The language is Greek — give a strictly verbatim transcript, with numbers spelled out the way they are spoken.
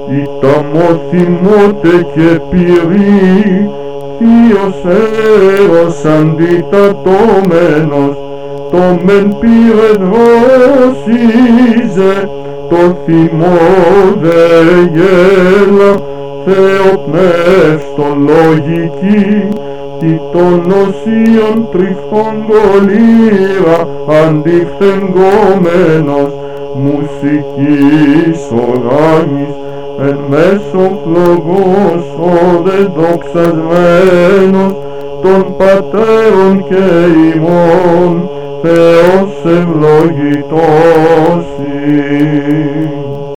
Ήταν θυμότε και πυρή, θείος έρος αντιτατώμενος, το μεν πήρε δρόσιζε, το θυμό δε γέλα, θεοπνεύστο λογική, τι των οσίων τριφθόγκολήρα αντιφθενγόμενος, μουσικής οργάνης, εν μέσω φλογός ο δε δοξασμένος, των πατέρων και ημών, Θεός ευλογητός.